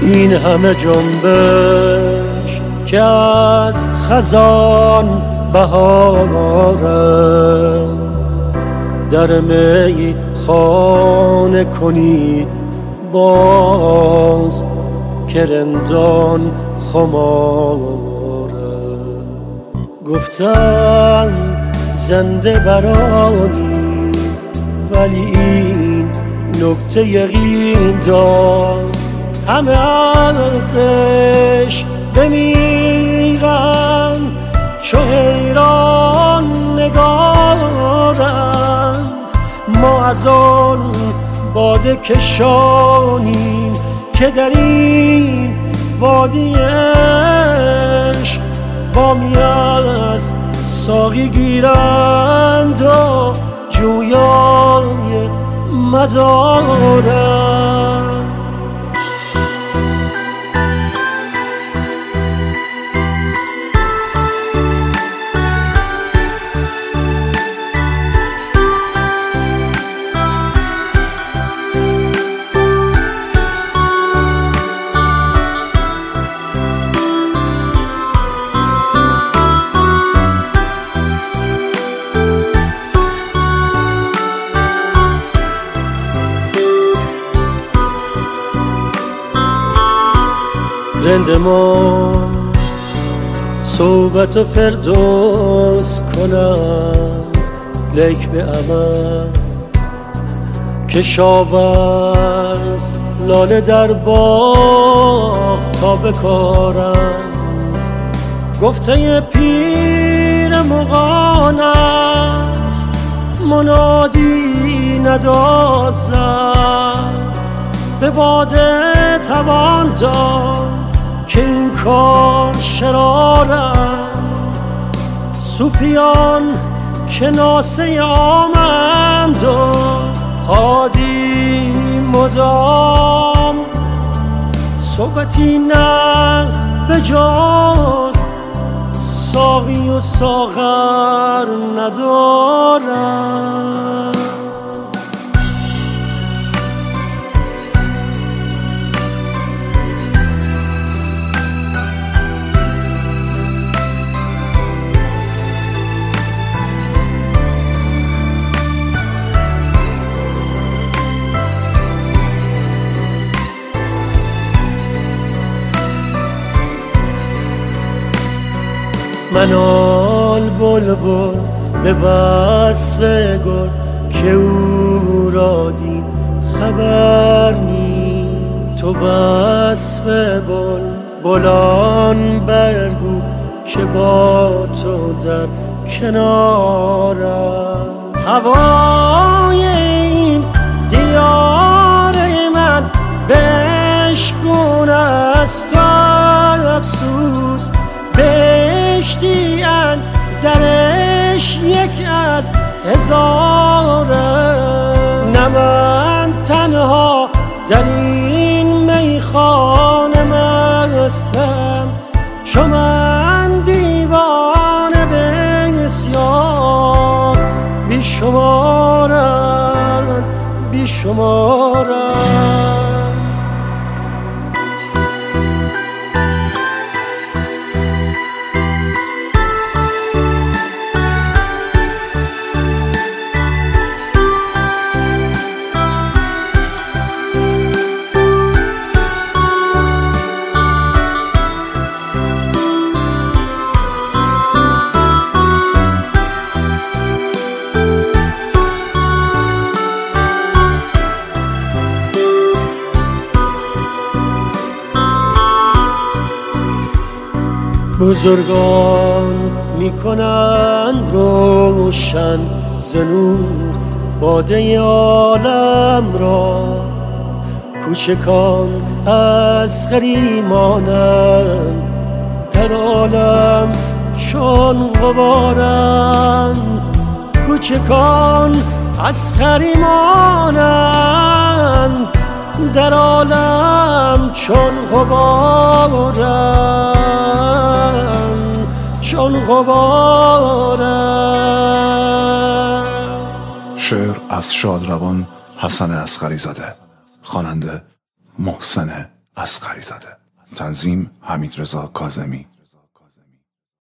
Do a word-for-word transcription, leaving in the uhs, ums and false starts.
این همه جنبش که از خزان بهاره، در می خانه کنید باز که رندان خماره. گفتن زنده برانی ولی این نکته یقین دار، همه ازش بمیرن چو حیران نگارند. ما از آن باده کشانیم که در این وادیش وامی از ساقی گیرند و جویای مدارند. رند ما صحبت و فردوس کنند، لیک به عمل کشاورز لاله در باغ تا بکارند. گفته پیر مغان است منادی ندازد، به باده توان داد که این کار شرارند. صوفیان که ناسه آمند و هادی مدام، صحبتی نغز به جز ساقی و ساغر ندارند. منال بلبل به وصف گل که او را دید خبر نیست. تو وصف بل بلان برگو که با تو در کنارم. هوای این دیار من بشکن است و افسوس، بهشتی درش یک از هزاره. نه من تنها در این میخانه مستم، چو من دیوانه بسیار بیشمارند بیشمارند. بزرگان میکنند روشن ز نور باده عالم را، کوچکان از غریمانند در عالم چون غبارند. کوچکان از غریمانند در عالم چون غبارند چون غبارند. شعر از شادروان حسن اصغری زاده، خواننده محسن اصغری زاده. تنظیم حمید رضا کاظمی.